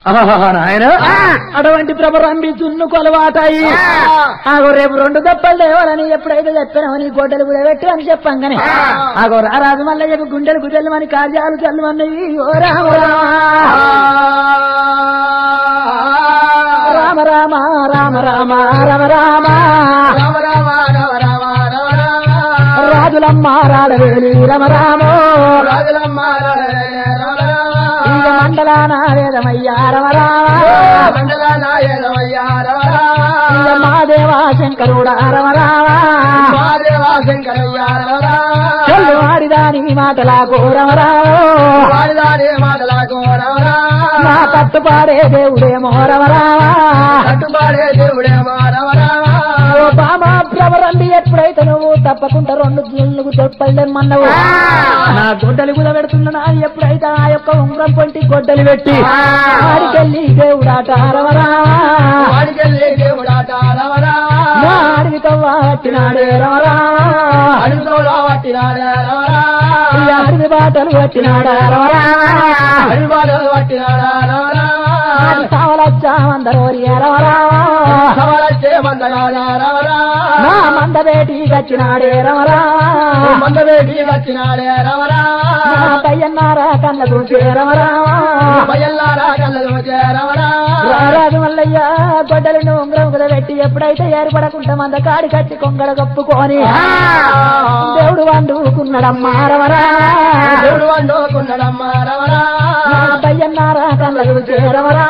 నాయన అటువంటి ప్రభరంబి చున్ను కొలవాటాయి ఆగో రేపు 2 దప్పలు లేవాలని ఎప్పుడైతే చెప్పానో నీ గొడ్డలు కూడా పెట్టు అని చెప్పంగానే ఆగో రారాజు మళ్ళీ చెప్పి గుండెలు గుడ్డలు అని కార్యాలు చల్లమన్నవి ఓ రామ రామ రామ రామ రామ రామ రామ రాజులమ్మ రాడవేలి రమ రామో మండలాన వేదమయ్యా రమ మహాదేవా శంకరుడా రమ చెల్లు వాడిదాని మాటలాగో రమ నా తట్టుపాడే దేవుడేమో రమ ఓ బామా ప్రవరండి ఎప్పుడైతే నువ్వు తప్పకుండా 2 గిళ్ళకు చెప్పలేమన్నావు నా గొడ్డలి కూడా పెడుతున్నా నా ఎప్పుడైతే ఆ యొక్క ఉంగరం పొంటి గొడ్డలి పెట్టి ఆడికెళ్ళి దేవుడాట రవరా నా అడవితో పట్టినాడే రవరా అడవి బాటలు పట్టినాడా రవరా సవలచ్చా మందరోరి రవరా నా మందబేటి వచ్చినాడే రమరా పయ్యన్నారా కళ్ళ చూసే రమరా రారాజు మల్లయ్య గొడ్డలను ఉంగరం కూడా పెట్టి ఎప్పుడైతే ఏర్పడకుండా మంద కాడి కట్టి కొంగడ కప్పుకొని దేవుడు వండుకున్నాడమ్మా రమరా పయ్యన్నారా కళ్ళ చూసే రమరా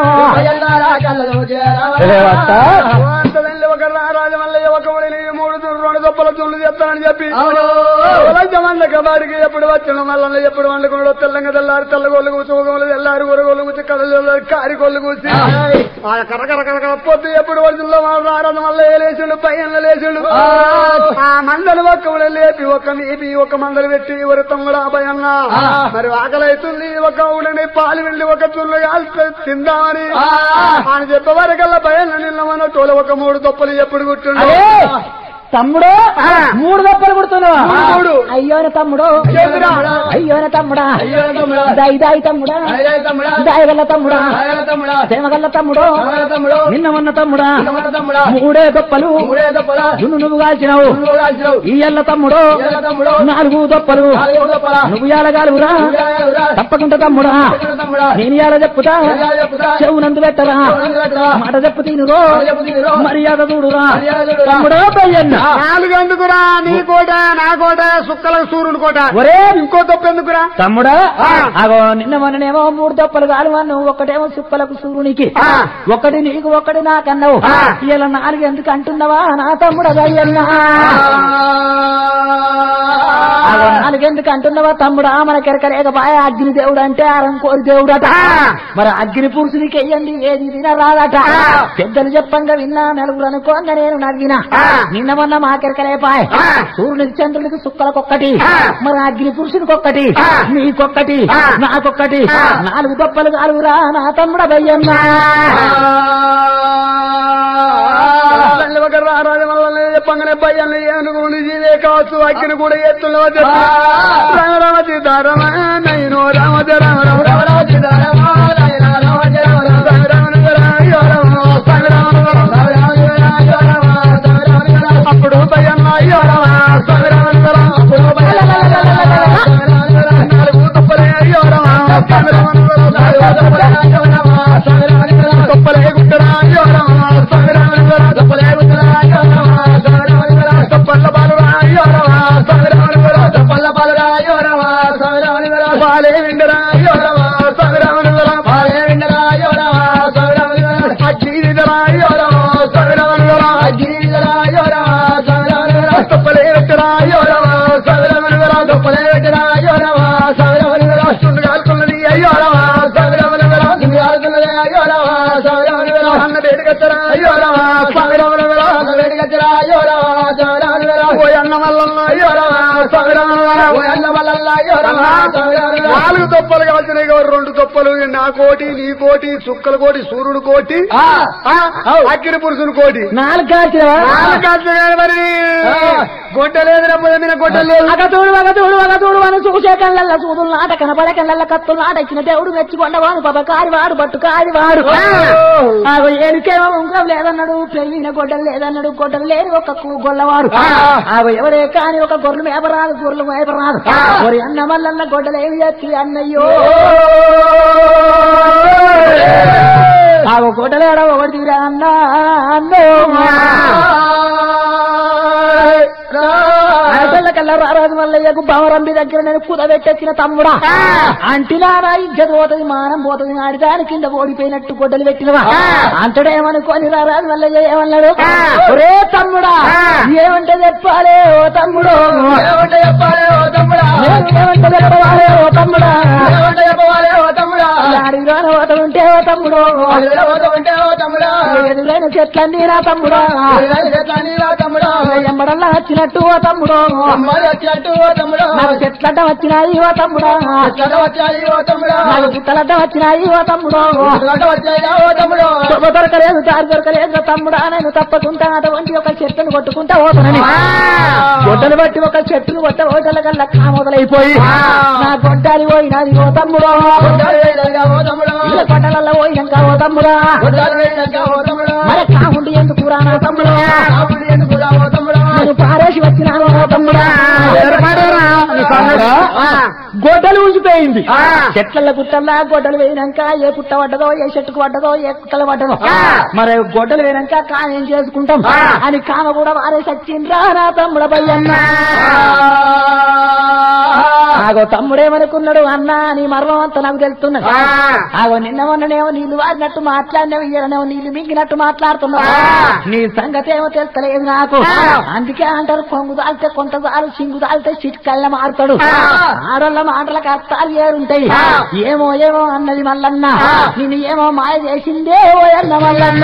చెప్తానని చెప్పి వాడికి ఎప్పుడు వచ్చిన మళ్ళీ ఎప్పుడు వండుకున్నాడు తెల్లంగా తెల్లారి తెల్లగోళ్ళు కూర్చి ఊగోళ్ళు తెల్లారి ఊరగోళ్ళు కూర్చి కళ్ళ కారిగోళ్ళు కూర్చి కరకరకర పొద్దు ఎప్పుడు వరుసల్లో రారాజు మళ్ళీ లేచుండు పయ్యన్లు లేచుండు ఆ మందలు ఒక్క లేపి ఒక్క మేపి ఒక మందలు పెట్టి వృతం కూడా భయన్న మరి ఆకలైతుంది ఒక ఉడని పాలు వెళ్ళి ఒక చుల్లు తిందామని ఆయన చెప్పే వరకల్లా భయన్న నిన్నమన్న తోలు ఒక 3 దొప్పలు ఎప్పుడు కుట్టుండు తమ్ముడు 3 దప్పలు కుడుతున్నావు అయ్యోన తమ్ముడు అయ్యోన తమ్ముడా దాయి తమ్ముడా దాయగల్ల తమ్ముడా సేమగల్ల తమ్ముడు నిన్న ఉన్న తమ్ముడా 3 దప్పలు నువ్వు కాల్చినావు ఈయల్ల తమ్ముడు 4 దప్పలు నువ్వు ఏడగాలురా తప్పకుండా తమ్ముడా నేను ఏడ చెప్పుతా చెవునందు పెట్టరా మాట చెప్పు తినురో మర్యాద చూడురా తమ్ముడో పయ్యన్న 4 ఎందుకురా నీ కోట నా కోట సుక్కల సూర్యుని కోట ఒరే ఇంకో దొప్ప ఎందుకురా తమ్ముడా అగో నిన్న మొన్ననేమో 3 దొప్పలు కాలువన్నావు ఒకటేమో సుక్కలకు సూర్యునికి ఒకటి నీకు ఒకటి నాకన్నావు ఇలా 4 ఎందుకు అంటున్నావా నా తమ్ముడు అయ్యన్నా 4 ఎందుకు అంటున్నావా తమ్ముడా మనకెరకలేకపాయ అగ్ని దేవుడు అంటే అరంకోరి దేవుడట మరి అగ్ని పురుషునికి వెయ్యండి ఏది తినరాదట పెద్దలు చెప్పంగా విన్నా నలుగురు అనుకోంగా నేను నవ్వినా నిన్న మొన్న మాకెరకలేపాయ సూర్యునికి చంద్రునికి సుక్కలకొక్కటి మరి అగ్ని పురుషునికి ఒక్కటి నీకొక్కటి నాకొక్కటి 4 దొప్పలు కాలురా నా తమ్ముడ భయ్యన్నా చెప్పంగానే భయ్యన్న ఏనుగు జీవే కావచ్చు అగ్గిని కూడా ఎత్తుల్లో రామ సీతారామ నైనో రామ అప్పుడు భయ్యన్న అయ్యో తప్పలే అయ్యో తప్పలే గుట్టరా అయ్యో తప్పలే తప్పల్ల బాలురా అయ్యో తప్పల్ల బాలురా అయ్యో బాలే విండరా అయ్యో బాలే విండరా అయ్యో అగ్గిరా అయ్యో అగ్గిరా అయ్యో తప్పలే పెట్టరా అయ్యో తప్పలే పెట్టరా అయ్యో చుండు కాలుతున్నది అయ్యో చుండు కాలుతున్నది నాలుగు తొప్పలు కాల్చినాయి కాబట్టి 2 తొప్పలు నా కోటి నీ కోటి చుక్కల కోటి సూర్యుడు కోటి అగ్ని పురుషుని కోటి 4 కాల్చినవా? 4 కాల్చిన మరి గొడ్డ లేదు మీద గొడ్డ లేదు వగతూడు అని చూసే కళ్ళ చూదులు నాట కనపడే కళ్ళ కత్తులు నాట ఇచ్చిన దేవుడు మెచ్చుకొండవాడు పాప కారివాడు బట్టు కారివాడు ఏడుకేమో ఉంగం లేదన్నాడు పెళ్ళిన గొడ్డలు లేదన్నాడు గొడ్డలు లేని ఒక గొల్లవాడు ఎవరే కాని ఒక గొర్రెలు మేపరాదు గొర్రెలు మేపరాదు మరి అన్న మల్లన్న గొడ్డలు ఏమి చేసి అన్నయ్యో గొడ్డలేడ ఒకటి తీరా అన్నా అన్నో కల్లా రారాజు మల్లయ్యకు బావరంబి దగ్గర నేను కుదబెట్టెచ్చిన తమ్ముడా అంటినా ఇజ్జత పోతుంది మానం పోతుంది ఆడి దాని కింద ఓడిపోయినట్టు గొడ్డలు పెట్టినవా అంతడేమనుకోని రారాజు మల్లయ్య ఏమన్నాడు ఒరే తమ్ముడా ఏమంటే చెప్పాలే ఓ తమ్ముడు ఏమంటే చెప్పాలే ఓ తమ్ముడా అడిగిలోన పోత ఉంటే ఓ తమ్ముడు ఎదురైన చెట్లన్నీ నా తమ్ముడా ఎమ్మడల్లా వచ్చినట్టు ఓ తమ్ముడు నాకు చెట్లడ్డ వచ్చినాయి ఓ తమ్ముడా నాకు గుట్టలడ్డ వచ్చినాయి ఓ తమ్ముడు దొరకలేదు దారి దొరకలేదు తమ్ముడా నేను తప్పకుండా అటువంటి ఒక చెట్టును కొట్టుకుంటా పోతానని గొడ్డలు బట్టి ఒక చెట్టును కొట్ట ఓటల కల్లా మొదలైపోయి నా గొడ్డాలి పోయినది ఓ తమ్ముడు గొడ్డలల్లో పోయినాక ఓ తమ్ముడా మరి కాముండి ఎందుకు రా నా తమ్ముడు నేను పారేసి వచ్చినాను ఓ తమ్ముడా గొడ్డలు ఊసిపోయింది చెట్ల గుట్టల్లా గొడ్డలు వేయినాక ఏ పుట్ట పడ్డదో ఏ చెట్టుకు పడ్డదో ఏ కుట్టలు పడ్డదో మరి గొడ్డలు వేయినాక కాయం చేసుకుంటాం అని కామ కూడా వారేసి వచ్చిండ్రా నా తమ్ముడ బయ్యన్న ఆగో తమ్ముడేమనుకున్నాడు అన్నా నీ మర్మం అంతా నాకు తెలుస్తున్నది ఆగో నిన్న మొన్ననేమో నీళ్లు వారినట్టు మాట్లాడినావు ఇయ్యనేమో నీళ్లు మింగినట్టు మాట్లాడుతున్నావు నీ సంగతి ఏమో తెలుస్తలేదు నాకు అందుకే అంటారు కొంగు దాల్తే కొంత దాలు సింగు దాల్తే చిట్కల్ల మారుతాడు ఆడోళ్ళ మాటలకు అర్థాలు ఏరుంటాయి ఏమో ఏమో అన్నది మల్లన్న నిన్ను ఏమో మాయ చేసిందే ఓ అన్న మల్లన్న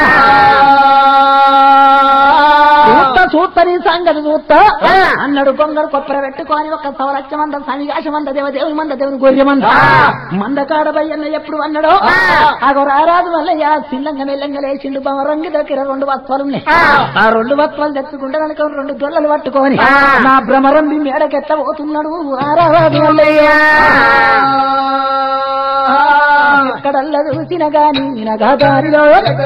చూస్తా నీ సంగతి చూస్తా అన్నాడు గొంగడు కొప్పర పెట్టుకొని ఒక సవలక్షమంద సన్నికాశమంద దేవదేవుని మంద దేవుని గొర్రెమంద మందకాడ బయ్యన్న ఎప్పుడు అన్నాడో ఆగో రారాజు మల్లయ్య సిల్లంగా మెల్లంగా లేచిండు బమరంగి దగ్గర 2 వస్త్రాలున్నాయి ఆ 2 వస్త్రాలు తెచ్చుకుంటే కనుక 2 దొల్లలు పట్టుకొని నా భ్రమరంబి మేడకెట్ట పోతున్నాడు రారాజు మల్లయ్య ఎక్కడల్లా చూసిన గాని నగాదారిలో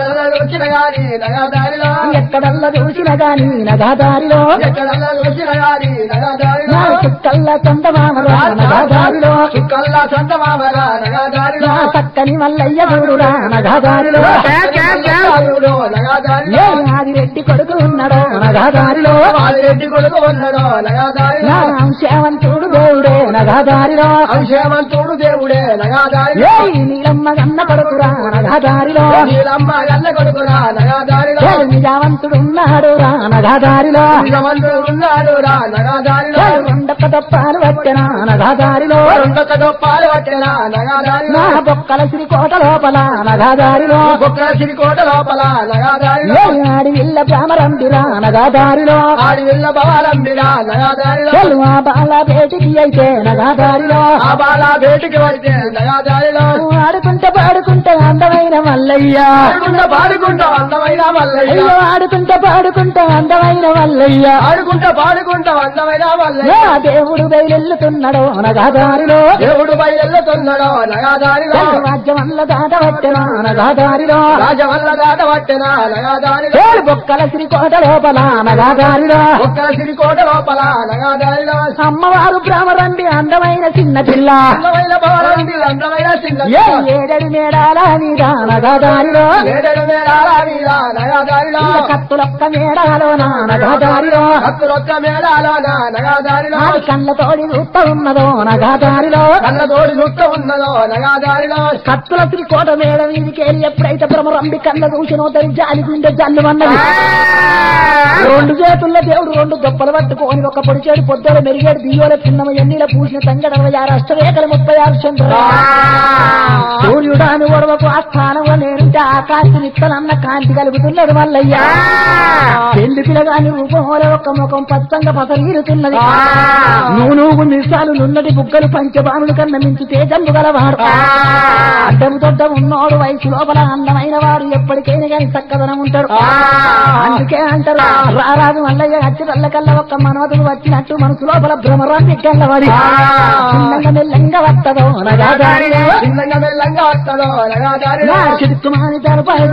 ఎక్కడల్లా చూసిన గాని నగాదారిలో చుక్కల్లా చందమామరా నగాదారిలో చక్కని మల్లయ్య చూడురా నగాదారిలో ఆదిరెడ్డి కొడుకు ఉన్నాడో నగాదారిలో అంశవంతుడు దేవుడే నగాదారిలో నీలమ్మ గన్న కొడుకురా నగాదారిలో నిజావంతుడున్నాడు రా నగాదారిలో రెండొక్క దొప్పాలు పట్టిన నగాదారిలో నా బొక్కల శ్రీకోట లోపల నగాదారిలో ఆడి విల్ల భ్రమరంబిరా నగాదారిలో ఆ బాల బేటికి అయితే నగాదారిలో ఆడుకుంటే పాడుకుంటే అందమైన మల్లయ్య ఆడుకుంటే పాడుకుంటే అందమైన మల్లయ్య దేవుడు బయలుతున్నాడో నగాదారిలో రాజ్యమల్ల దాటవట్టెనా నగాదారిలో బొక్కల శ్రీకోట లోపల నగాదారిలో అమ్మవారు భ్రమరంబి అందమైన చిన్న పిల్ల ఏడడి మేడాల మీద నగాదారిలో కత్తులొక్క మేడాలో నగాదారిలో కళ్ళతోడి చూస్తా ఉన్నదో నగాదారిలో కత్తుల శ్రీకోట మేడ వీధికేలి ఎప్పుడైతే భ్రమరంబి కళ్ళ చూసినో తరి జాలి గుండె జల్లు అన్నది 2 చేతుల్లో దేవుడు 2 గొప్పలు పట్టుకొని ఒక పొడిచేడు పొద్దుల మెరిగేడు బియ్యోల చిన్నమ ఎన్నిల పూసిన తంగడ 66 అష్టరేఖలు 36 చంద్ర సూర్యుడాను ఒడవకు ఆ స్థానంలో నేను అంటే ఆ కాంతి నిత్తలన్న కాంతి కలుగుతున్నది మల్లయ్య పెళ్లి పిల్లగాని రూపంలో ఒక ముఖం పచ్చంగా పసరీరుతున్నది నువ్వు నిశాలు నున్నటి బుగ్గలు పంచబాణుల కన్నా మించి తేజంబు గలవాడు అడ్డము దొడ్డ ఉన్నోడు వయసు లోపల అందమైన వాడు ఎప్పటికైనా కానీ చక్కదనం ఉంటాడు అందుకే అంటారు రారాజు మల్లయ్య అచ్చిరల్ల కల్లా ఒక్క మనవతుడు వచ్చినట్టు మనసు లోపల భ్రమరాన్ని గల్లవాడి చిన్నంగా మెల్లంగా వస్తదో చిరుక్కుమాని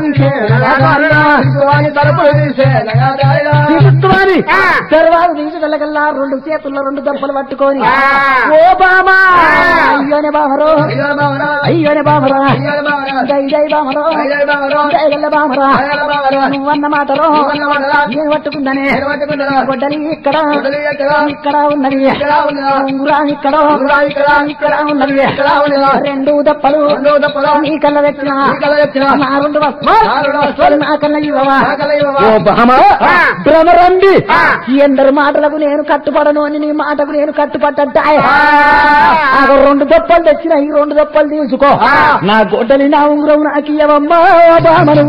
తర్వాత తీసుకెళ్ళగల్లా రెండు చేతుల్లో రెండు దెబ్బలు పట్టుకొని ఓ బామా అయ్యోనే బామరో అయ్యోనే బామరా జై బామరో జయగల్ల బామరా నువ్వన్న మాటలో నేను పట్టుకుందనే గొడ్డలి ఇక్కడ ఇక్కడ ఉన్నది ఉంగురా ఇక్కడ ఇక్కడ ఉన్నది రెండు దప్పలు నీ కళ్ళ తెచ్చిన నా రెండు వస్తువులు నా కన్నా ఇవ్వవా భ్రమరండి ఎందరి మాటలకు నేను కట్టుపడను అని నీ మాటకు నేను కట్టుపడ్డా రెండు దప్పలు తెచ్చిన ఈ రెండు దప్పలు తీసుకో నా గొడ్డలి నా ఉంగురం నాకు ఇవ్వమ్మా బామను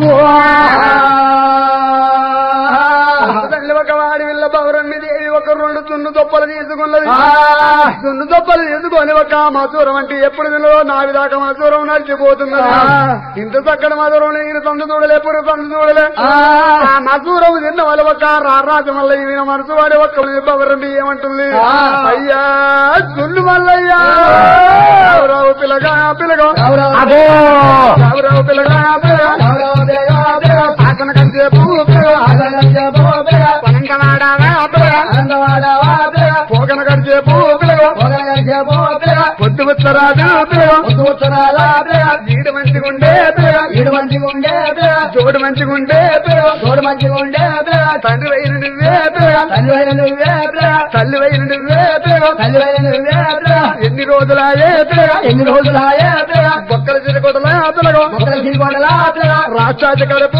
ఒక వాడి విల్ల పౌరమ్మి దేవి ఒక రెండు దున్ను దొప్పలు తీసుకున్నది దున్ను దొప్పలు తీసుకొని ఒక మసూరం అంటే ఎప్పుడు తినలో నావి దాకా మసూరం నడిచిపోతున్నది ఇంత చక్కటి మసూరం నేను తండ్రి చూడలే ఎప్పుడు తండ్రి చూడలే ఆ మసూరం తిన్న వాళ్ళు ఒక రారాజు మల్ల ఈయన మనసు వాడి ఒక్క పౌరమ్మి ఏమంటుంది అయ్యా దున్ను మల్లయ్యా రావు పిల్లగా పిల్లగా రావు పిల్లగా ఆసన కంచేపు పోగన గడిచేపు పొద్దు ఉత్తరాదు ఈడు మంచిగుండే జోడు మంచిగుండే తండ్రి వైన నువ్వే తల్లి వైన నువ్వే ఎన్ని రోజులాయే బొక్కల చిరకొడలా రాష్ట్రాజ కడుపు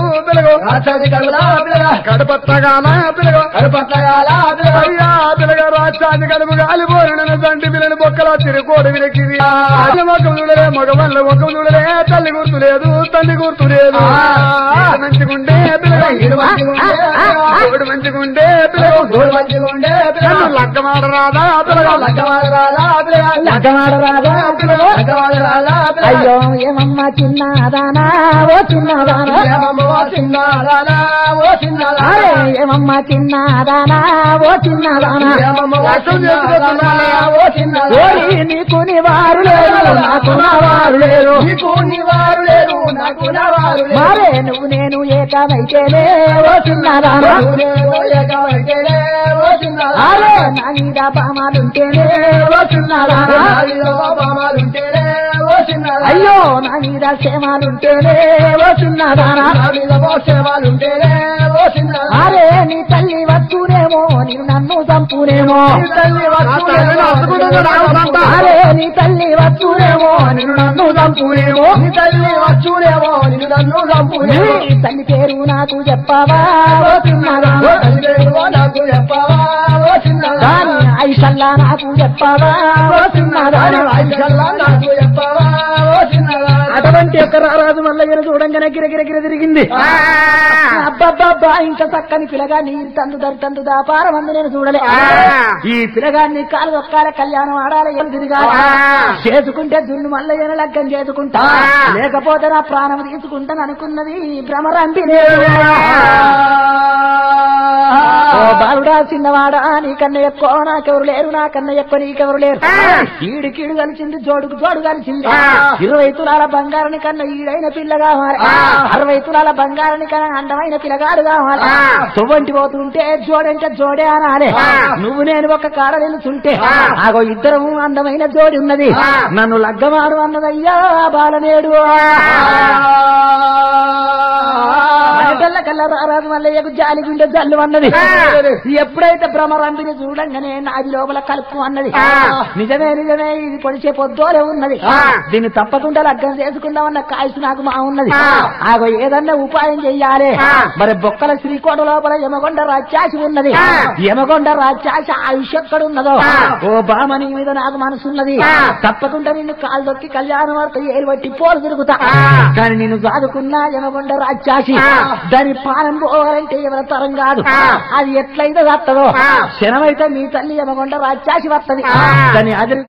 కడపత్తగాల అయ్యా పిల్లగా రాష్ట్రాన్ని కడుపు గాలిపోయిన తండ్రి పిల్లని బొక్కల చిరుకోడు విలకి మొక్కం చూడలే మగవల్ల మొక్కం చూడలే తల్లి గుర్తులేదు తండ్రి గుర్తులేదు మంచిగుండే పిల్లడు మంచిగుండే పిల్లడు లగ్గమాడరాదా లగ్గమాడరాదా అయ్యో ఏమమ్మా చిన్నదానా ఓ చిన్నదానా ఏమమ్మా చిన్నదానా ఓ చిన్నదానా నీకు నివారు లేరు నాకు నవారు లేరు మరే నువ్వు నేను ఏకమైతేనే ఓ చిన్నదానా అరే నా మీద పామాలుంటేనే ఓ చిన్నదానా అయ్యో నా మీద క్షేమాలుంటేనే ఓ చిన్నదానా అరే నీ తల్లి వస్తునేమో నేను నన్ను చంపునేమో అరే నీ తల్లి వస్తునేమో నేను నన్ను చంపునేమో నీ తల్లి పేరు నాకు చెప్పవా ఓ చిన్నదానా కానీ ఐసల్లా నాకు చెప్పవా ఓ చిన్నదానా అటువంటి ఒక రారాజు మల్లయ్యను చూడంగానే గిరగిర తిరిగింది అబ్బబ్బబ్బా ఇంకా చక్కని పిల్లగాన్ని తందు దాపారం అందు నేను చూడలే ఈ పిల్లగాన్ని కాలు ఒక్కాల కళ్యాణం ఆడాలి ఏం తిరిగాలి చేసుకుంటే దున్ను మల్లయ్యను లగ్గం చేసుకుంటా లేకపోతే నా ప్రాణం తీసుకుంటాను అనుకున్నది భ్రమరంపి బాలుడా చిన్నవాడా నీకన్నా ఎక్కువ నాకెవరు లేరు నాకన్నా ఎక్కువ నీకెవరు లేరు ఈడికీడు కలిసింది జోడుకు జోడు కలిసింది 20 తులాల బంగారాని కన్నా ఈడైన పిల్ల కావాలి 60 తులాల బంగారాని కన్నా అందమైన పిల్లగాడు కావాలి తొవ్వంటి పోతుంటే జోడంటే జోడే అనాలే నువ్వు నేను ఒక కాడ నిలుచుంటే ఆగో ఇద్దరము అందమైన జోడి ఉన్నది నన్ను లగ్గమాడు అన్నదయ్యా బాలనేడు కల్లా రారాజు మల్లయ్యకు జాలి గుండె జల్లు అన్నది. ఎప్పుడైతే భ్రమరంపిని చూడంగానే నాది లోపల కలుపు అన్నది. నిజమే నిజమే ఇది పొడిచే పొద్దోలే ఉన్నది. దీన్ని తప్పకుండా లగ్గం చేసుకుందామన్న కాయసు నాకు మా ఉన్నది. ఆగో ఏదన్నా ఉపాయం చెయ్యాలి. మరి బొక్కల శ్రీకోట లోపల యమగొండ రాక్షసి ఉన్నది. యమగొండ రాక్షసి ఆయుష్ ఎక్కడున్నదో ఓ బామని మీద నాకు మనసున్నది. తప్పకుండా నిన్ను కాలు దొక్కి కళ్యాణం వార్త ఏలు బట్టి పోలు తిరుగుతా. కానీ నిన్ను సాదుకున్నా యమగొండ రాక్షసి దాని పాలన పోవాలంటే ఎవరి తరం కాదు. అది ఎట్లయితే వస్తుందో క్షణమైతే మీ తల్లి యమగొండ రాక్షసి వస్తది. దాన్ని అది